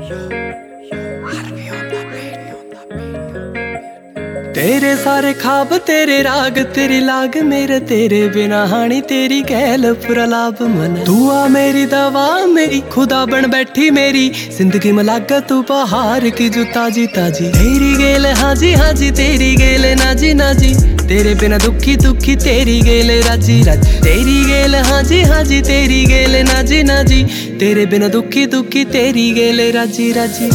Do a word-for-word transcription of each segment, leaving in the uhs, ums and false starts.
तेरे सारे ख्वाब तेरे राग तेरी लाग मेरे तेरे बिना हानी तेरी कहल पूरा लाभ मन तू आ मेरी दवा मेरी खुदा बन बैठी मेरी जिंदगी में लागा तू बहार की जो ताजी ताजी तेरी गेल हाजी हाजी तेरी गेल नाजी नाजी तेरे बिना दुखी दुखी तेरी गेल राजी राजी तेरी गेल हाजी हाजी तेरी गेल नाजी नाजी तेरे बिना दुखी दुखी तेरी गेल राजी राजी।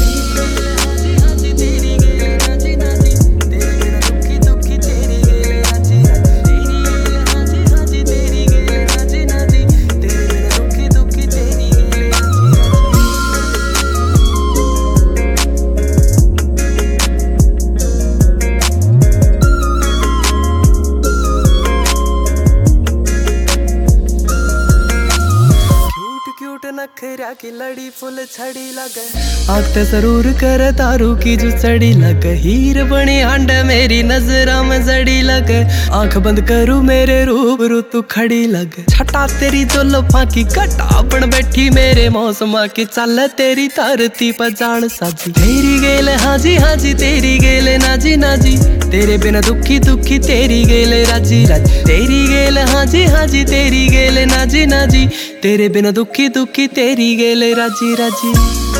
नखरा की लड़ी फुल छड़ी लगे आग ते जरूर कर तारू की जो चढ़ी लगे हीर बनी हांड मेरी नजरा में जड़ी लगे आंख बंद करूं मेरे रूबरू तू खड़ी लगे छटा तेरी जो लफा की कटा बन बैठी मेरे मौसमा की चल तेरी धरती पर जान साजी तेरी गेल हाजी हाजी तेरी गेल नाजी नाजी तेरे बिना दुखी दुखी तेरी गेल राजी राजी तेरी गेल हाजी हाजी तेरी गेल नाजी नाजी तेरे बिना दुखी दुखी तेरी गेल राजी राजी।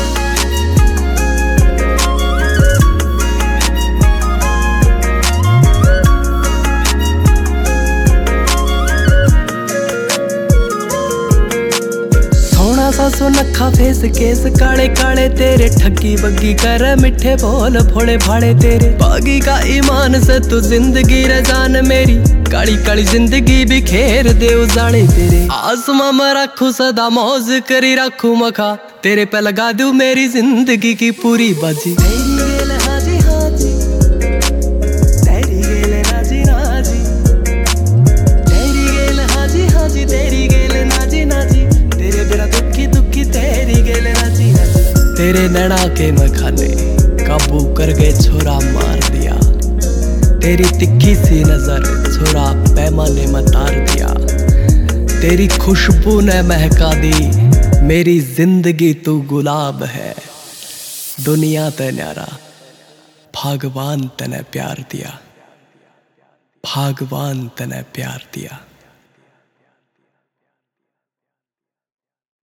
सो नखा फेस केस काले काले तेरे ठगी बग्गी कर मिठे बोल भोले भाड़े तेरे बागी का ईमान से तू जिंदगी रजान मेरी काली काली जिंदगी भी खेर दे उजाड़े तेरे आसमां में रखू सदा मौज करी रखू मखा तेरे पे लगा दूं मेरी जिंदगी की पूरी बाजी तेरी गेल हाजी हाजी तेरी गेल नाजी नाजी तेरी गेल हाजी हाजी तेरी गेल नाजी नाजी तेरे बिना दुखी दुखी तेरी गेल राजी राजी तेरे नैना के मखाने काबू कर गए छोरा मार दिया तेरी तिक्खी सी नजर छोरा पैमाने में तार दिया तेरी खुशबू ने महका दी मेरी जिंदगी तू गुलाब है दुनिया ते न्यारा भगवान तने प्यार दिया भगवान तने प्यार दिया।